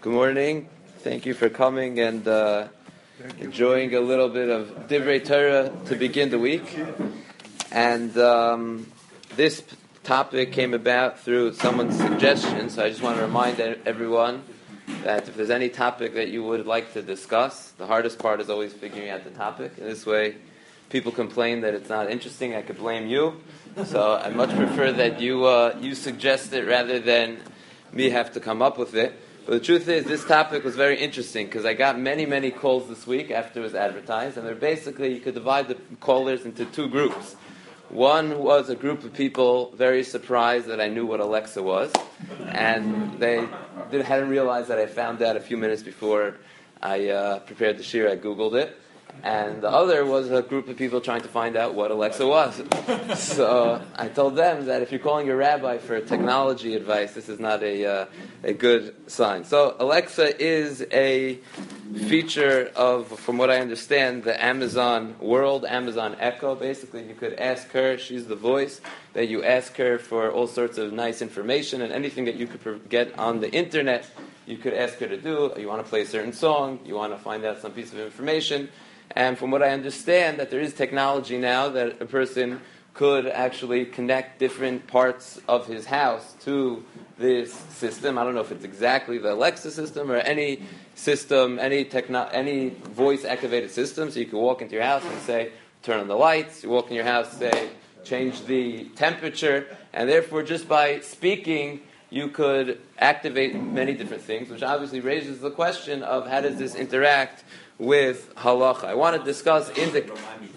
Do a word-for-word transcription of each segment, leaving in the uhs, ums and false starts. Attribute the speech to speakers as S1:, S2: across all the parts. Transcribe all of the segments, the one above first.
S1: Good morning. Thank you for coming and uh, enjoying a little bit of Divrei Torah to begin the week. And um, this topic came about through someone's suggestion, so I just want to remind everyone that if there's any topic that you would like to discuss, the hardest part is always figuring out the topic. In this way, people complain that it's not interesting, I could blame you. So I much prefer that you uh, you suggest it rather than me have to come up with it. But the truth is, this topic was very interesting because I got many, many calls this week after it was advertised, and they're basically, you could divide the callers into two groups. One was a group of people very surprised that I knew what Alexa was, and they did, hadn't realized that I found out a few minutes before I uh, prepared the shir. I Googled it. And the other was a group of people trying to find out what Alexa was. So I told them that if you're calling your rabbi for technology advice, this is not a uh, a good sign. So Alexa is a feature of, from what I understand, the Amazon world, Amazon Echo. Basically, you could ask her, she's the voice, that you ask her for all sorts of nice information and anything that you could get on the internet, you could ask her to do. You want to play a certain song, you want to find out some piece of information. And from what I understand, that there is technology now that a person could actually connect different parts of his house to this system. I don't know if it's exactly the Alexa system or any system, any techno- any voice-activated system. So you can walk into your house and say, turn on the lights. You walk in your house, say, change the temperature. And therefore, just by speaking, you could activate many different things, which obviously raises the question of how does this interact with halacha. I want to discuss in the...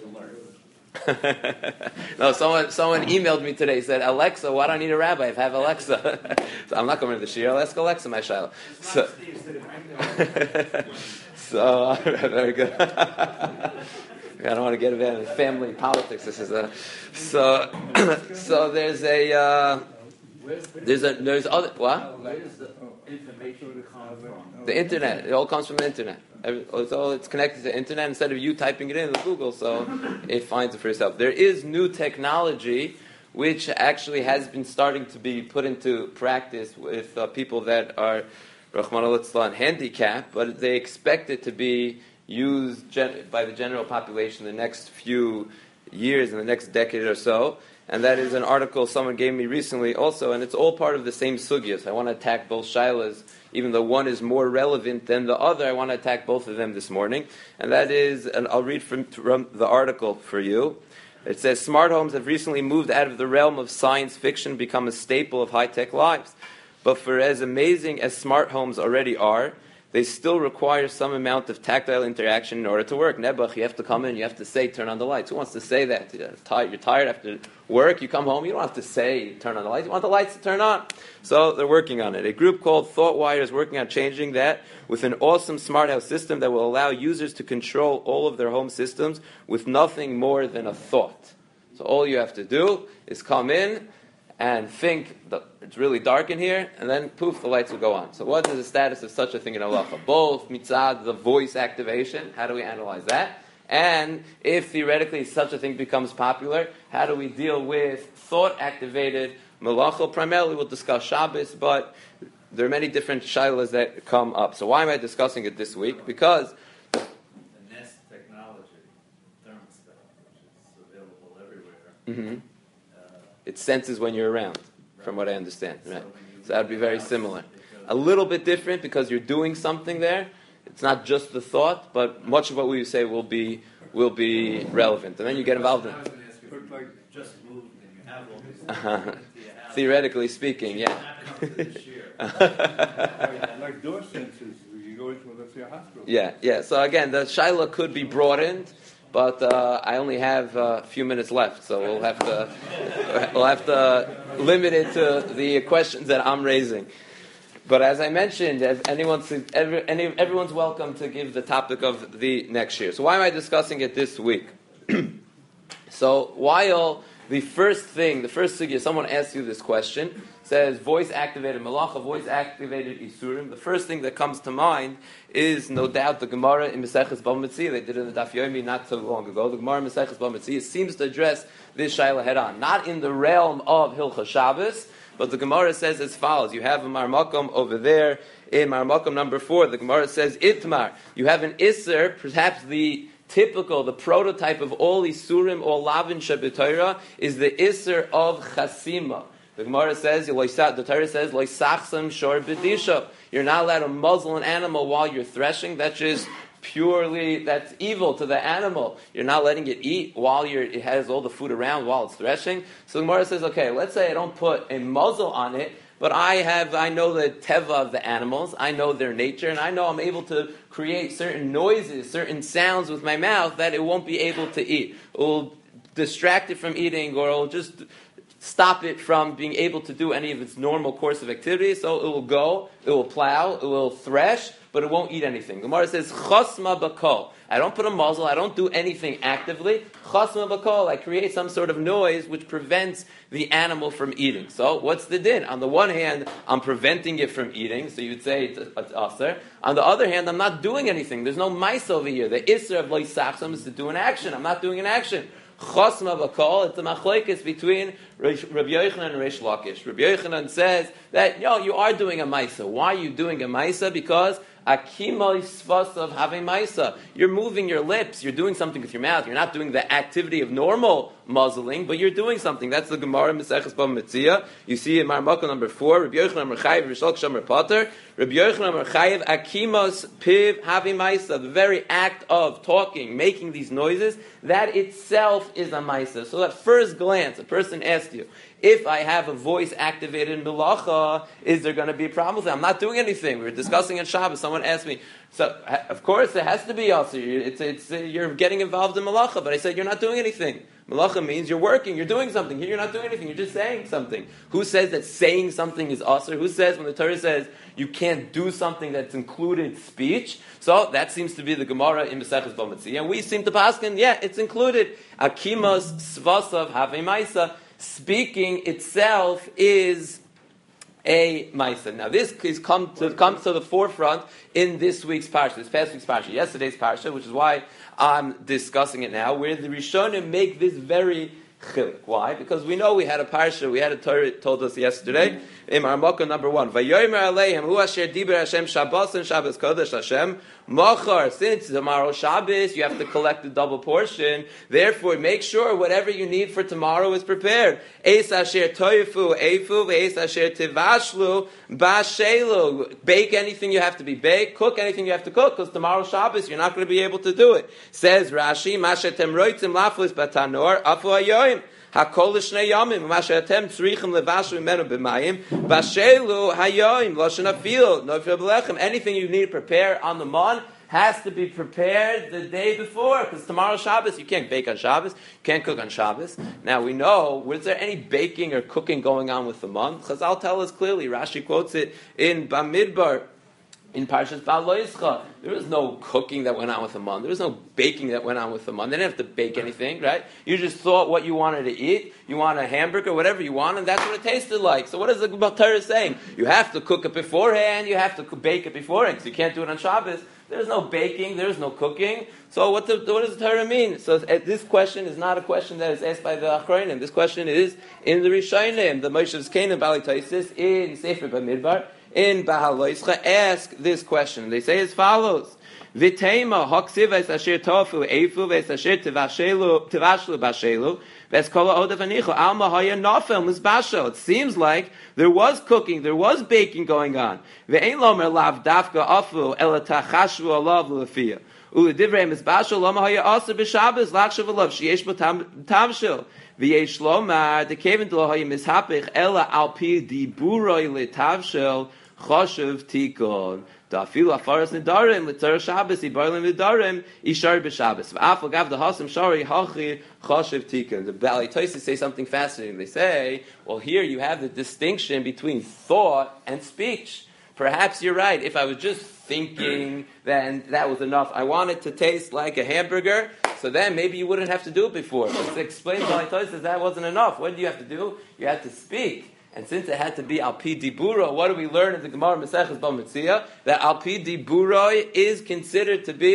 S1: no, someone someone emailed me today, said, Alexa, why do I need a rabbi? I have Alexa. So I'm not coming to the shir, I'll ask Alexa, my shiloh. So, so very good. I don't want to get into family politics. This is a... So, so there's a... Uh, There's a there's other what? Where does the information come from? The internet. It all comes from the internet. It's all it's connected to the internet instead of you typing it in with Google, so it finds it for yourself. There is new technology which actually has been starting to be put into practice with uh, people that are Rahman al handicapped, but they expect it to be used gen- by the general population in the next few years, in the next decade or so. And that is an article someone gave me recently also, and it's all part of the same sugya. So I want to attack both shilas, even though one is more relevant than the other. I want to attack both of them this morning. And that is, and I'll read from, from the article for you. It says, smart homes have recently moved out of the realm of science fiction and become a staple of high-tech lives. But for as amazing as smart homes already are, they still require some amount of tactile interaction in order to work. Nebuch, you have to come in, you have to say, turn on the lights. Who wants to say that? You're tired, you're tired after work, you come home, you don't have to say, turn on the lights. You want the lights to turn on. So they're working on it. A group called ThoughtWire is working on changing that with an awesome smart house system that will allow users to control all of their home systems with nothing more than a thought. So all you have to do is come in and think that it's really dark in here, and then poof, the lights will go on. So what is the status of such a thing in halacha? Both mitzad, the voice activation, how do we analyze that? And if theoretically such a thing becomes popular, how do we deal with thought-activated malacha? Primarily we'll discuss Shabbos, but there are many different shilas that come up. So why am I discussing it this week? Because
S2: the Nest technology, thermostat, which is available everywhere,
S1: mm-hmm. It senses when you're around, from what I understand. Right? So that would be very similar. A little bit different because you're doing something there. It's not just the thought, but much of what we say will be will be relevant. And then you get involved in it.
S2: Just moved and you have all these
S1: uh-huh. Theoretically speaking, yeah.
S3: Like door sensors, you go into, let's say, a hospital.
S1: Yeah, yeah. So again, the shaila could be broadened. But uh, I only have a few minutes left, so we'll have to we'll have to limit it to the questions that I'm raising. But as I mentioned, if anyone's, every, any, everyone's welcome to give the topic of the next year. So why am I discussing it this week? So while the first thing, the first sugya, someone asks you this question, says voice-activated malacha, voice-activated isurim. The first thing that comes to mind is, no doubt, the Gemara in Maseches Bava Metzia. They did it in the Daf Yomi not so long ago. The Gemara in Maseches Bava Metzia seems to address this shaila head-on. Not in the realm of Hilchos Shabbos, But the Gemara says as follows. You have a Marmakom over there in Marmakom number four. The Gemara says, Itmar. You have an Isser, perhaps the typical, the prototype of all Isurim, all Lavin Shabbatayra, is the Isser of Chasima. The Gemara says, the Torah says, Loisachsam Shor B'disha. You're not allowed to muzzle an animal while you're threshing. That's just purely, that's evil to the animal. You're not letting it eat while you're, it has all the food around while it's threshing. So the Gemara says, okay, let's say I don't put a muzzle on it, but I have, I know the teva of the animals, I know their nature, and I know I'm able to create certain noises, certain sounds with my mouth that it won't be able to eat. It will distract it from eating, or it will just stop it from being able to do any of its normal course of activity. So it will go, it will plow, it will thresh, but it won't eat anything. The Gemara says, Chasma bakol. I don't put a muzzle, I don't do anything actively. Chasma bakol, I create some sort of noise which prevents the animal from eating. So what's the din? On the one hand, I'm preventing it from eating, so you'd say it's, it's aser. On the other hand, I'm not doing anything. There's no mice over here. The isser of loisachsam is to do an action. I'm not doing an action. Chasma bakol, it's a machlekes between Rabbi Yochanan and Reish Lakish. Rabbi Yochanan says that, yo, you are doing a maisa. Why are you doing a maisa? Because akima svas of having maisa. You're moving your lips. You're doing something with your mouth. You're not doing the activity of normal muzzling, but you're doing something. That's the Gemara Meseches Bava Metzia. You see in Marmaka number four, Rabbi Yochanan Merchayev Reish Lakish Amar Pater. Rabbi Yochanan Merchayev akimos piv having maisa. The very act of talking, making these noises, that itself is a maisa. So at first glance, a person asks you, if I have a voice activated in Melacha, is there going to be a problem with it? I'm not doing anything. We were discussing on Shabbos. Someone asked me, so of course it has to be also. It's, it's, you're getting involved in Melacha, but I said you're not doing anything. Melacha means you're working, you're doing something. Here you're not doing anything, you're just saying something. Who says that saying something is asr? Who says when the Torah says you can't do something that's included speech? So that seems to be the Gemara in Meseches Bava Metzia. And we seem to paskin, yeah, it's included. Akimas svasav havei maisa. Speaking itself is a maisa. Now this is come to, comes to the forefront in this week's parsha, this past week's parsha, yesterday's parsha, which is why I'm discussing it now, where the Rishonim make this very chilik. Why? Because we know we had a parsha, we had a Torah told us yesterday, in Marmaka number one, Vayomer Aleihim, Hu Asher Diber Hashem Shabbos and Shabbos Kodesh Hashem, Machar, since tomorrow Shabbos, you have to collect the double portion, therefore make sure whatever you need for tomorrow is prepared. Eis Asher Toifu, Eifu, Eis Asher Tivashlu, Bashelu, bake anything you have to be baked, cook anything you have to cook, because tomorrow Shabbos, you're not going to be able to do it. Says Rashi, Mashetem Roitzim Laflis Batanor, Afu Ayoim, Hakol Shnei Yomim, Mashetem Tzrichim Levashu Menu B'Mayim, Bashelu Hayoim, Loshen Afil, Nofil B'Lechem. Anything you need to prepare on the mon has to be prepared the day before, because tomorrow Shabbos, you can't bake on Shabbos, you can't cook on Shabbos. Now we know, was there any baking or cooking going on with the mon? Chazal tell us clearly, Rashi quotes it in Bamidbar, in Parshas Ba'al Loischa. There was no cooking that went on with the mon. There was no baking that went on with the mon. They didn't have to bake anything, right? You just thought what you wanted to eat. You want a hamburger, whatever you want, and that's what it tasted like. So what is the Torah saying? You have to cook it beforehand. You have to bake it beforehand, because you can't do it on Shabbos. There's no baking. There's no cooking. So what, the, what does the Torah mean? So this question is not a question that is asked by the Achronim. This question is in the Rishonim, the Moshe Zkein Bali Taisis, in Sefer Bamidbar, in Ba'al Loischa, ask this question. They say as follows: V'teima haksiv es asher tofu eifu v'es asher tivashelu tivashlu bashelu v'es kol ha'odav anichu alma haya nafel mizbasho. It seems like there was cooking, there was baking going on. Ve'ein lomer lav dafka afu ela tachashvu alav l'lefiyah. U'ledivrei mizbasho lama haya aser b'shabbos lachshav alav sheyesh bo tamshil. V'yesh lomar dekevin d'lo haya mishapich ela alpi diburoi letavshel choshev tikon. Da'afilu afaras nedarim l'tzar Shabbos ibarlim nedarim ishar b'Shabbos. V'afal gav da'hasim shari hachi choshev tikon. The Bali Tosis say something fascinating. They say, well, here you have the distinction between thought and speech. Perhaps you're right. If I was just thinking, then that was enough. I want it to taste like a hamburger, so then maybe you wouldn't have to do it before. But to explain Bali Tosis, that wasn't enough. What did you have to do? You had to speak. And since it had to be Alpi Diburo, what do we learn in the Gemara Meseches Bava Metzia? That Alpi Diburo is considered to be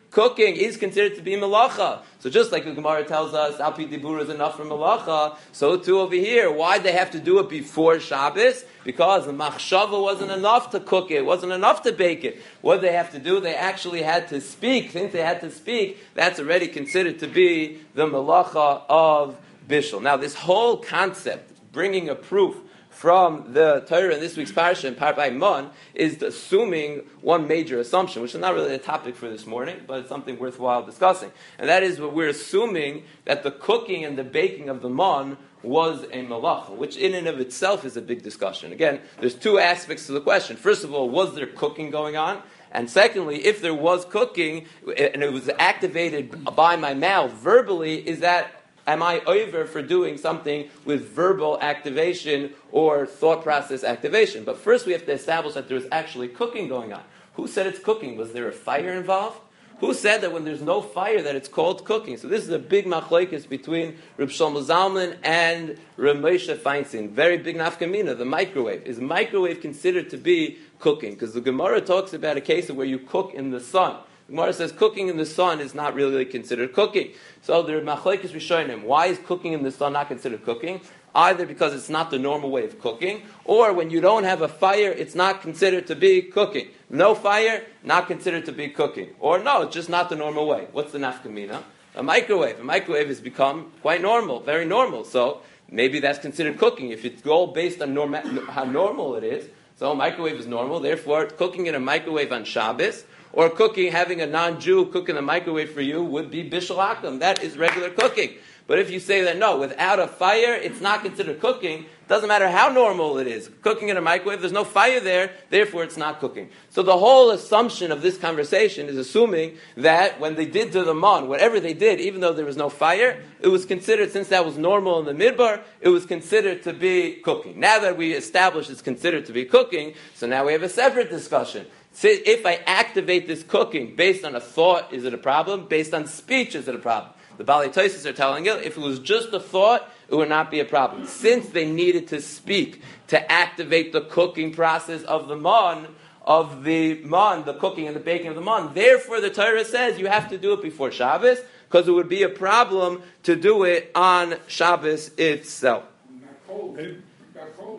S1: cooking is considered to be malacha. So just like the Gemara tells us, Al Pi Dibur is enough for malacha, so too over here, why'd they have to do it before Shabbos? Because the machshava wasn't enough to cook it, wasn't enough to bake it. What did they have to do? They actually had to speak. Since they had to speak, that's already considered to be the malacha of Bishul. Now this whole concept, bringing a proof from the Torah in this week's parasha in Parpai Mon, is assuming one major assumption, which is not really a topic for this morning, but it's something worthwhile discussing. And that is what we're assuming, that the cooking and the baking of the Mon was a malacha, which in and of itself is a big discussion. Again, there's two aspects to the question. First of all, was there cooking going on? And secondly, if there was cooking, and it was activated by my mouth verbally, is that am I over for doing something with verbal activation or thought process activation? But first we have to establish that there was actually cooking going on. Who said it's cooking? Was there a fire involved? Who said that when there's no fire that it's called cooking? So this is a big machlokes between Reb Shlomo Zalman and Reb Moshe Feinstein. Very big nafkamina, the microwave. Is microwave considered to be cooking? Because the Gemara talks about a case of where you cook in the sun. The Gemara says cooking in the sun is not really considered cooking. So the machlokes rishonim, why is cooking in the sun not considered cooking? Either because it's not the normal way of cooking, or when you don't have a fire, it's not considered to be cooking. No fire, not considered to be cooking. Or no, it's just not the normal way. What's the nafkamina? A microwave. A microwave has become quite normal, very normal. So maybe that's considered cooking. If it's all based on norma- how normal it is, so a microwave is normal, therefore cooking in a microwave on Shabbos, or cooking, having a non-Jew cook in the microwave for you would be bishul akum. That is regular cooking. But if you say that no, without a fire, it's not considered cooking, doesn't matter how normal it is. Cooking in a microwave, there's no fire there, therefore it's not cooking. So the whole assumption of this conversation is assuming that when they did to the mon, whatever they did, even though there was no fire, it was considered, since that was normal in the midbar, it was considered to be cooking. Now that we established it's considered to be cooking, so now we have a separate discussion. So if I activate this cooking based on a thought, is it a problem? Based on speech, is it a problem? The Baalei Tosfos are telling you, if it was just a thought, it would not be a problem. Since they needed to speak to activate the cooking process of the mon, of the mon, the cooking and the baking of the mon, therefore the Torah says you have to do it before Shabbos, because it would be a problem to do it on Shabbos itself.
S3: Not cold. Maybe, not cold.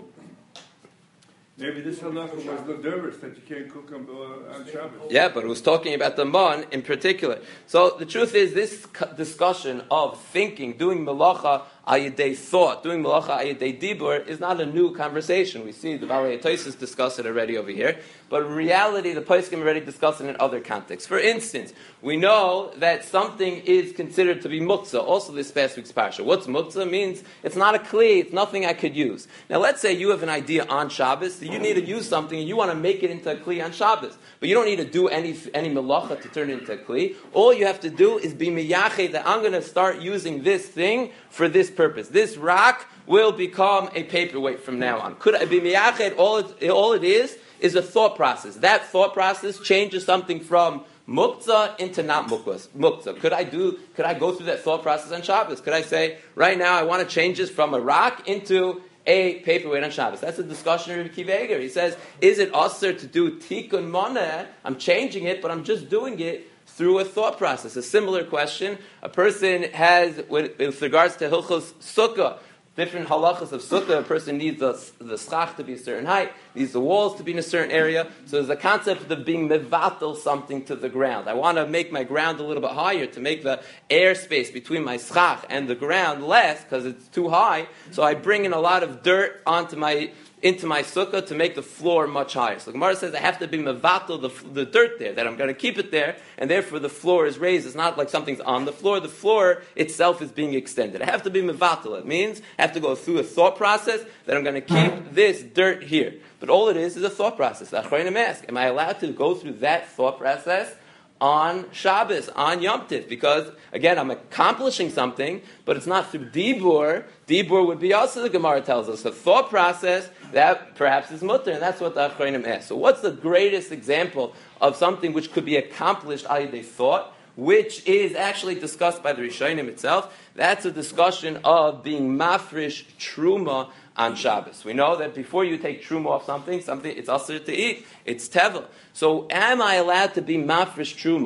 S3: Maybe this halacha was the dervish that you can't cook on, uh, on Shabbos.
S1: Yeah, but it was talking about the mon in particular. So the truth is, this discussion of thinking, doing melacha ayidei thought, doing melacha ayidei dibur, is not a new conversation. We see the Baalei Tosfos discuss it already over here. But in reality, the poskim already discussed it in other contexts. For instance, we know that something is considered to be muktzah, also this past week's parsha. What's muktzah? Means it's not a kli, it's nothing I could use. Now let's say you have an idea on Shabbos, that you need to use something and you want to make it into a kli on Shabbos. But you don't need to do any any melacha to turn it into a kli. All you have to do is be miyached that I'm going to start using this thing for this purpose. This rock will become a paperweight from now on. Could I be miyached? All it, all it is is a thought process. That thought process changes something from muktzah into not muktzah. Could I do? Could I go through that thought process on Shabbos? Could I say, right now I want to change this from a rock into a paperweight on Shabbos? That's a discussion of Akiva Eiger. He says, is it usher to do tikkun moneh? I'm changing it, but I'm just doing it through a thought process. A similar question. A person has, with, with regards to Hilchos Sukkah, different halachas of sukkah, a person needs the, the schach to be a certain height, needs the walls to be in a certain area. So there's a concept of being mevatel something to the ground. I want to make my ground a little bit higher to make the airspace between my schach and the ground less because it's too high. So I bring in a lot of dirt onto my into my sukkah to make the floor much higher. So the Gemara says I have to be mevatel the, the dirt there, that I'm going to keep it there, and therefore the floor is raised. It's not like something's on the floor. The floor itself is being extended. I have to be mevatel. It means I have to go through a thought process that I'm going to keep this dirt here. But all it is is a thought process. The Achronim ask, am I allowed to go through that thought process on Shabbos, on Yom Tiv? Because, again, I'm accomplishing something, but it's not through Dibur. Dibur would be also, the Gemara tells us, a thought process that perhaps is mutter, and that's what the Achronim ask. So what's the greatest example of something which could be accomplished out of a thought, which is actually discussed by the Rishonim itself? That's a discussion of being mafrish truma on Shabbos. We know that before you take truma off something, something it's asur to eat. It's tevel. So am I allowed to be mafrish truma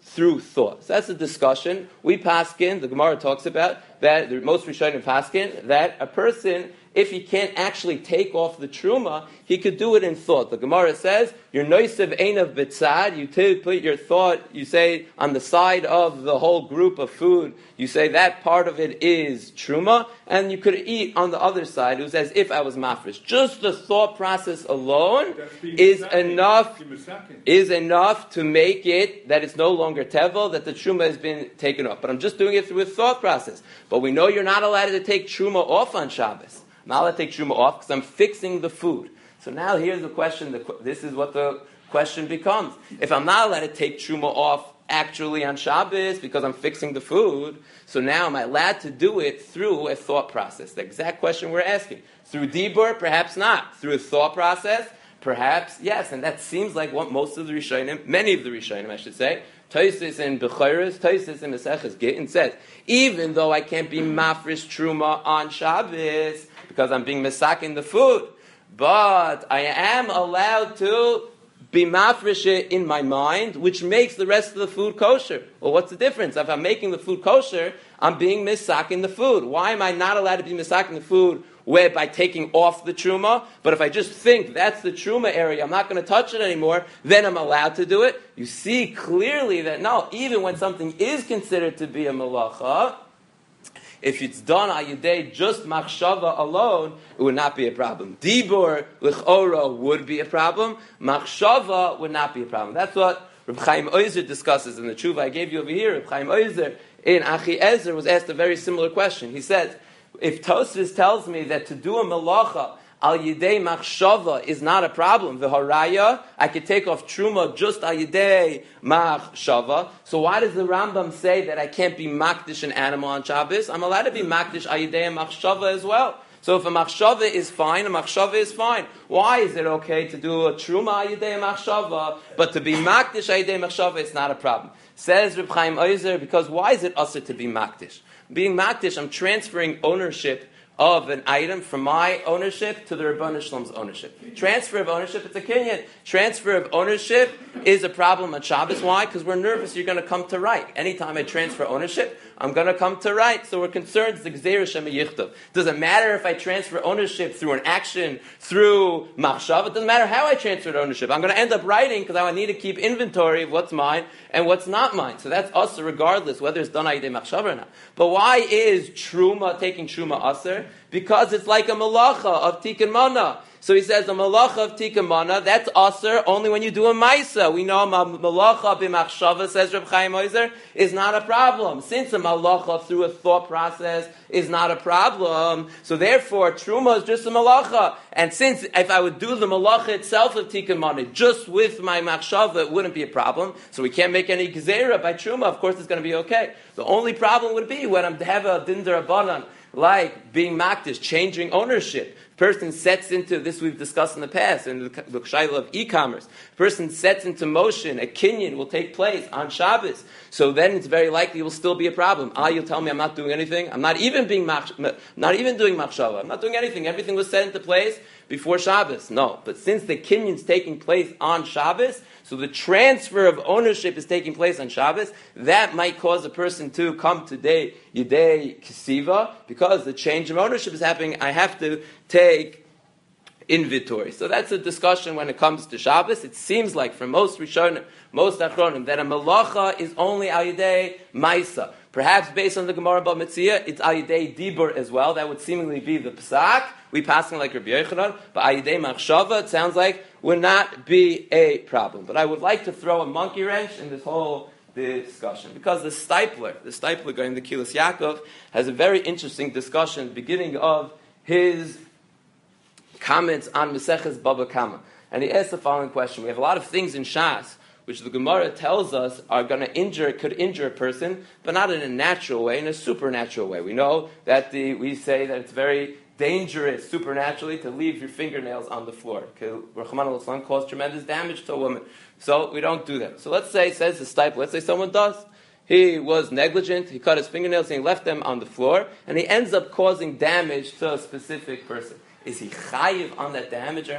S1: through thought. So that's a discussion. We paskin, the Gemara talks about that, the most Rishonim paskin, that a person, if he can't actually take off the truma, he could do it in thought. The Gemara says, your noisev einav bitzad, you t- put your thought, you say on the side of the whole group of food, you say that part of it is truma, and you could eat on the other side. It was as if I was mafresh. Just the thought process alone is enough, is enough to make it that it's no longer tevel, that the truma has been taken off. But I'm just doing it through a thought process. But we know you're not allowed to take truma off on Shabbos. I'm not allowed to take truma off because I'm fixing the food. So now here's the question. The, this is what the question becomes. If I'm not allowed to take truma off actually on Shabbos because I'm fixing the food, so now am I allowed to do it through a thought process? The exact question we're asking. Through dibur, perhaps not. Through a thought process, perhaps yes. And that seems like what most of the Rishonim, many of the Rishonim, I should say, Tosfos in Bechoros, Tosfos in Maseches Gittin says, even though I can't be mafresh truma on Shabbos because I'm being mesakin the food, but I am allowed to be mafresh it in my mind, which makes the rest of the food kosher. Well, what's the difference? If I'm making the food kosher, I'm being mesakin the food. Why am I not allowed to be mesakin the food where by taking off the truma? But if I just think that's the truma area, I'm not going to touch it anymore, then I'm allowed to do it. You see clearly that no, even when something is considered to be a malacha, if it's done ayidei just machshava alone, it would not be a problem. Dibur lichora would be a problem. Machshava would not be a problem. That's what Reb Chaim Ozer discusses in the tshuva I gave you over here. Reb Chaim Ozer in Achi Ezer was asked a very similar question. He says, if Tosfos tells me that to do a malacha al yidei machshava is not a problem, v'haraya, I could take off truma just al yidei machshava. So why does the Rambam say that I can't be makdish an animal on Shabbos? I'm allowed to be makdish al yidei machshava as well. So if a machshava is fine, a machshava is fine. Why is it okay to do a truma al yidei machshava, but to be makdish al yidei machshava is not a problem? Says Reb Chaim Ozer, because why is it usher to be makdish? Being makdish, I'm transferring ownership of an item from my ownership to the Rebbeinu Shlom's ownership. Transfer of ownership, it's a kinyan. Transfer of ownership is a problem on Shabbos. Why? Because we're nervous you're going to come to right. Anytime I transfer ownership, I'm going to come to right. So we're concerned it's the Gzeira Shema Yichtov. Doesn't matter if I transfer ownership through an action, through machshav. It doesn't matter how I transferred ownership. I'm going to end up writing because I need to keep inventory of what's mine and what's not mine. So that's usher regardless whether it's done ayidei machshav or not. But why is truma, taking truma usher? Because it's like a malacha of tikkun mana. So he says a malacha of tikkun mana, that's usher only when you do a maisa. We know a malacha b'machshava, says Reb Chaim Ozer, is not a problem. Since a malacha through a thought process is not a problem, so therefore truma is just a malacha. And since if I would do the malacha itself of tikkun mana just with my machshava, it wouldn't be a problem. So we can't make any gezerah by truma. Of course, it's going to be okay. The only problem would be when I'm to have a din d'Rabbanan, like being makdish, changing ownership. Person sets into, this we've discussed in the past, in the, the shayla of e-commerce. Person sets into motion, a kinyan will take place on Shabbos. So then it's very likely it will still be a problem. Ah, you'll tell me I'm not doing anything? I'm not even being mach, not even doing machshava. I'm not doing anything. Everything was set into place before Shabbos. No. But since the kinyan's taking place on Shabbos, so the transfer of ownership is taking place on Shabbos, that might cause a person to come today, Yidei Kesiva, because the change of ownership is happening. I have to take inventory. So that's a discussion when it comes to Shabbos. It seems like for most Rishonim, most Achronim, that a malacha is only al yidei maisa. Perhaps based on the Gemara Bava Metzia, it's al yidei dibur as well. That would seemingly be the psak. We pass on like Rabbi Yochanan, but al yidei machshava, it sounds like, would not be a problem. But I would like to throw a monkey wrench in this whole discussion, because the Stipler, the Stipler going to Kilas Yaakov, has a very interesting discussion beginning of his comments on Maseches Baba Kama. And he asks the following question. We have a lot of things in Shas which the Gemara tells us are going to injure, could injure a person, but not in a natural way, in a supernatural way. We know that the, we say that it's very dangerous supernaturally to leave your fingernails on the floor. Rahman al-Islam cause tremendous damage to a woman. So we don't do that. So let's say, says the Stipler, let's say someone does. He was negligent, he cut his fingernails and he left them on the floor, and he ends up causing damage to a specific person. Is he chayiv on that damage or not?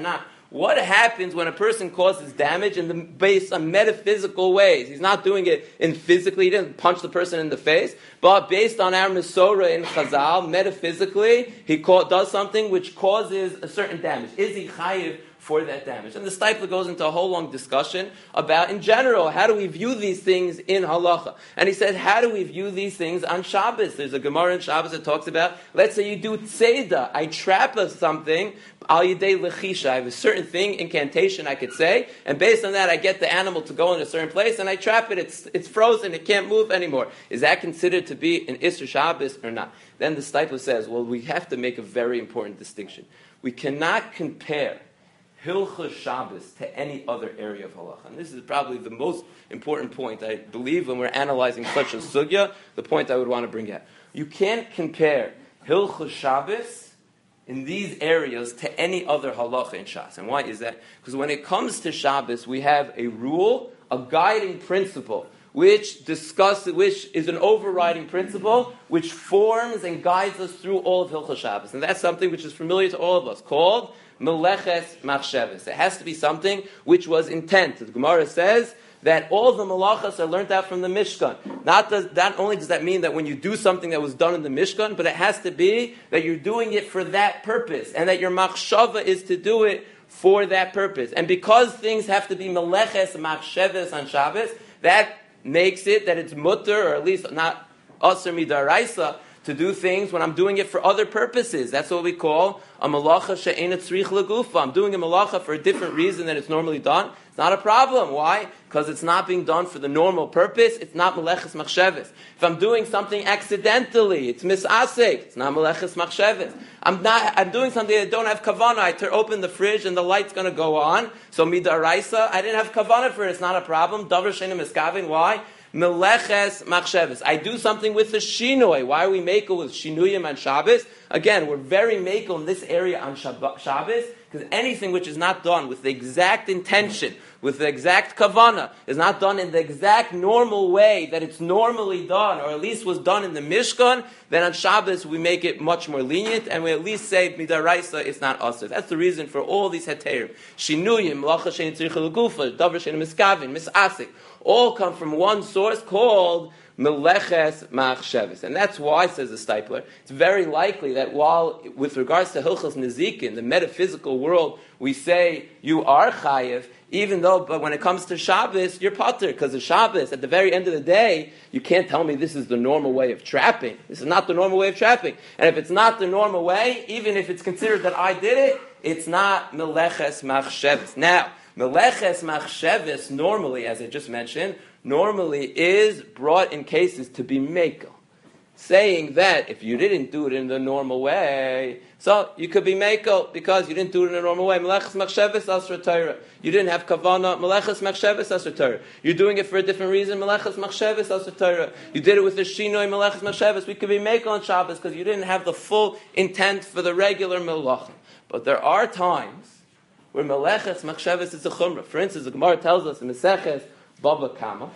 S1: What happens when a person causes damage in the, based on metaphysical ways? He's not doing it in physically, he didn't punch the person in the face, but based on our Mesorah in Chazal, metaphysically, he ca- does something which causes a certain damage. Is he chayiv for that damage? And the Steipler goes into a whole long discussion about, in general, how do we view these things in halacha? And he says, how do we view these things on Shabbos? There's a Gemara in Shabbos that talks about, let's say you do tzeda, I trap us something, al yidei lechisha, I have a certain thing, incantation I could say, and based on that I get the animal to go in a certain place, and I trap it, it's it's frozen, it can't move anymore. Is that considered to be an Isser Shabbos or not? Then the Steipler says, well, we have to make a very important distinction. We cannot compare Hilchos Shabbos to any other area of halacha. And this is probably the most important point, I believe, when we're analyzing such a sugya, the point I would want to bring out. You can't compare Hilchos Shabbos in these areas to any other halacha in Shas. And why is that? Because when it comes to Shabbos, we have a rule, a guiding principle, which discusses, which is an overriding principle, which forms and guides us through all of Hilchos Shabbos. And that's something which is familiar to all of us, called Meleches Machsheves. It has to be something which was intent. The Gemara says that all the malachas are learned out from the Mishkan. Not, does, not only does that mean that when you do something that was done in the Mishkan, but it has to be that you're doing it for that purpose, and that your machshava is to do it for that purpose. And because things have to be Meleches Machsheves on Shabbos, that makes it that it's mutter, or at least not aser midaraisa, to do things when I'm doing it for other purposes. That's what we call a malacha she'ena tzrich legufa. I'm doing a malacha for a different reason than it's normally done. It's not a problem. Why? Because it's not being done for the normal purpose. It's not meleches machsheves. If I'm doing something accidentally, it's misasek. It's not meleches machsheves. I'm not. I'm doing something that don't have kavanah. I turn open the fridge and the light's going to go on. So midaraisa, I didn't have kavanah for it. It's not a problem. Davar she'ena miskavin. Why? Meleches machsheves. I do something with the shinoi. Why are we makel with shinuyim on Shabbos? Again, we're very makel in this area on Shabbos, because anything which is not done with the exact intention, with the exact kavana, is not done in the exact normal way that it's normally done, or at least was done in the Mishkan, then on Shabbos we make it much more lenient, and we at least say, midaraisa, it's not asur. That's the reason for all these heterim. Shinuyim, malacha she'en tzricha l'gufa, davar she'en miskavin, misasik, all come from one source called Meleches Machsheves. And that's why, says the Steipler, it's very likely that while, with regards to Hilchos Nezikin, the metaphysical world, we say you are chayiv, even though, but when it comes to Shabbos, you're pater, because the Shabbos, at the very end of the day, you can't tell me this is the normal way of trapping. This is not the normal way of trapping. And if it's not the normal way, even if it's considered that I did it, it's not Meleches Machsheves. Now, Meleches Machsheves, normally, as I just mentioned, normally is brought in cases to be mekel, saying that if you didn't do it in the normal way, so you could be mekel because you didn't do it in the normal way. Meleches Machsheves asra Torah. You didn't have kavana. Meleches Machsheves asra Torah. You're doing it for a different reason. Meleches Machsheves asra Torah. You did it with the shinoi. Meleches Machsheves. We could be mekel on Shabbos because you didn't have the full intent for the regular melachim. But there are times where Meleches Machsheves is a chumrah. For instance, the Gemara tells us in Meseches Baba Kama,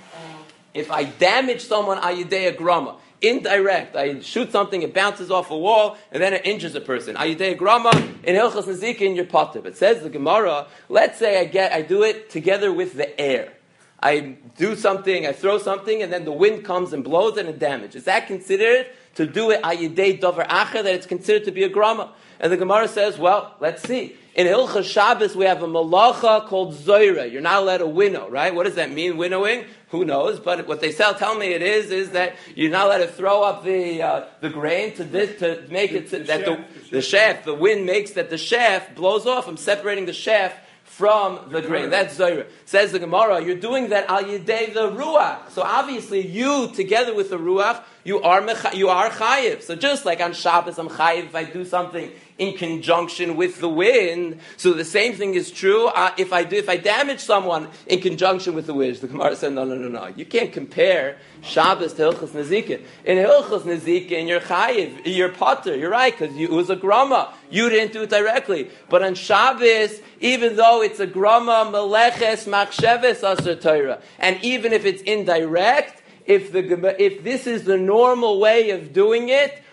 S1: if I damage someone ayidei grama, indirect, I shoot something, it bounces off a wall, and then it injures a person. Ayidei grama, in Hilchos Nezikin, you're pater. But says the Gemara, let's say I get, I do it together with the air. I do something, I throw something, and then the wind comes and blows it and damages. Is that considered to do it ayidei davar acher, that it's considered to be a grama? And the Gemara says, well, let's see. In Hilchos Shabbos, we have a malacha called zoira. You're not allowed to winnow, right? What does that mean, winnowing? Who knows? But what they tell, tell me it is, is that you're not allowed to throw up the uh, the grain to this, to make it to, that the, the shaft, the wind makes that the shaft blows off. I'm separating the shaft from the grain. That's zoira. Says the Gemara, you're doing that al yedei the ruach. So obviously you, together with the ruach, you are mecha, you are chayiv. So just like on Shabbos, I'm chayiv if I do something in conjunction with the wind. So the same thing is true uh, if I do if I damage someone in conjunction with the wind. The Gemara said, no, no, no, no. You can't compare Shabbos to Hilchos Nezikin. In Hilchos Nezikin, you're chayiv, you're pater. You're right, because it was a grama. You didn't do it directly. But on Shabbos, even though it's a grama, meleches machsheves aser Torah, and even if it's indirect, if the if this is the normal way of doing it,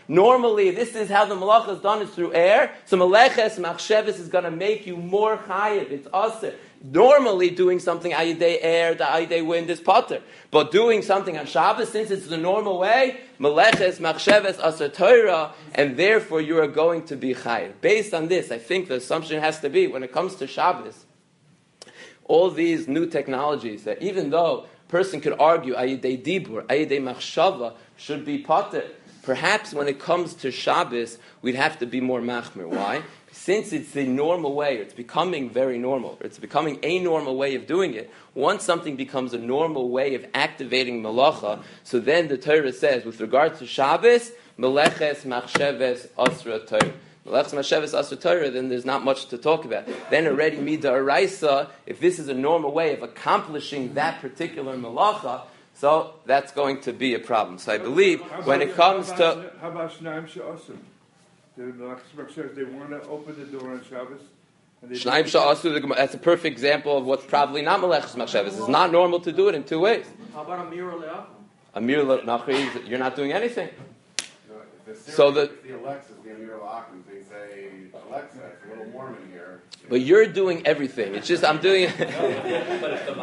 S1: Normally, this is how the malacha is done, is through air. So meleches machsheves is going to make you more chayiv. It's aser. Normally, doing something ayidei air, the ayidei wind is potter. But doing something on Shabbos, since it's the normal way, meleches machsheves aser Torah, and therefore you are going to be chayiv. Based on this, I think the assumption has to be, when it comes to Shabbos, all these new technologies, that even though a person could argue ayidei dibur, ayidei machshava should be potter, perhaps when it comes to Shabbos, we'd have to be more machmir. Why? Since it's the normal way, it's becoming very normal, it's becoming a normal way of doing it, once something becomes a normal way of activating malacha, so then the Torah says, with regard to Shabbos, meleches machsheves asra Torah. Meleches machsheves asra Torah, then there's not much to talk about. Then already mida araisa, if this is a normal way of accomplishing that particular malacha, so that's going to be a problem. So I believe when it comes to...
S3: How about Shnaim She'asim? The Meleches says they want to open the door on Shabbos.
S1: Shnaim She'asim, that's a perfect example of what's probably not Meleches machsheves. It's not normal to do it in two ways.
S4: How about Amir Le'achim?
S1: Amir Le'achim, you're not doing anything.
S5: No, the
S1: so the,
S5: the Alexas, the Amir Le'achim, they say, Alexa, it's a little warm in here.
S1: But you're doing everything. It's just, I'm doing it.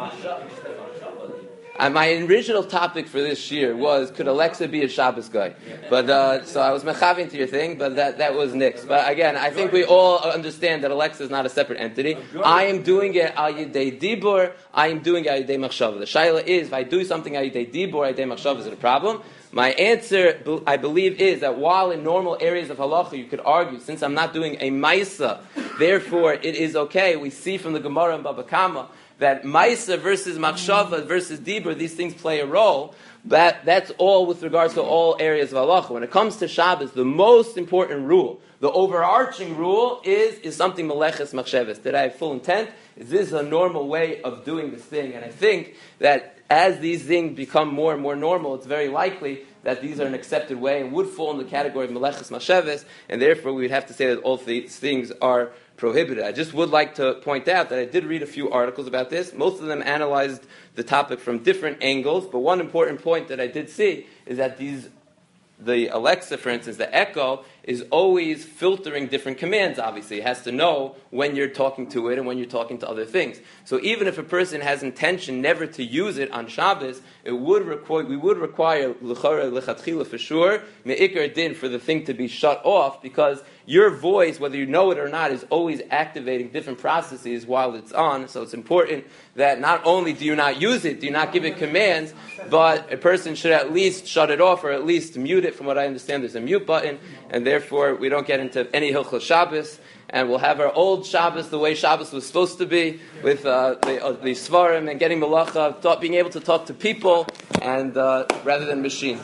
S1: And my original topic for this year was, could Alexa be a Shabbos guy? But uh, so I was mechavin to your thing, but that, that was nix. But again, I think we all understand that Alexa is not a separate entity. I am doing it al yedei dibur. I am doing it al yedei machshava. The shaila is, if I do something al yedei dibur, al yedei machshava, is it a problem? My answer, I believe, is that while in normal areas of halacha you could argue, since I'm not doing a maisa, therefore it is okay. We see from the Gemara and Baba Kama that maisa versus machshava versus dibur, these things play a role. That that's all with regards to all areas of halacha. When it comes to Shabbos, the most important rule, the overarching rule, is is something meleches machsheves. Did I have full intent? Is this a normal way of doing this thing? And I think that as these things become more and more normal, it's very likely that these are an accepted way and would fall in the category of meleches machsheves, and therefore we would have to say that all these things are prohibited. I just would like to point out that I did read a few articles about this. Most of them analyzed the topic from different angles, but one important point that I did see is that these, the Alexa, for instance, the Echo, is always filtering different commands, obviously. It has to know when you're talking to it and when you're talking to other things. So even if a person has intention never to use it on Shabbos, it would require, we would require, l'chara l'chatchila for sure, me'ikar din, for the thing to be shut off, because your voice, whether you know it or not, is always activating different processes while it's on. So it's important that not only do you not use it, do you not give it commands, but a person should at least shut it off or at least mute it. From what I understand, there's a mute button, and therefore we don't get into any Hilchos Shabbos, and we'll have our old Shabbos the way Shabbos was supposed to be, with uh, the, uh, the Svarim and getting Malacha, talk, being able to talk to people, and uh, rather than machines.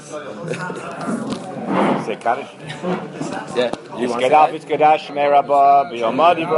S6: Say Kaddish.
S1: Yeah. You want
S6: to say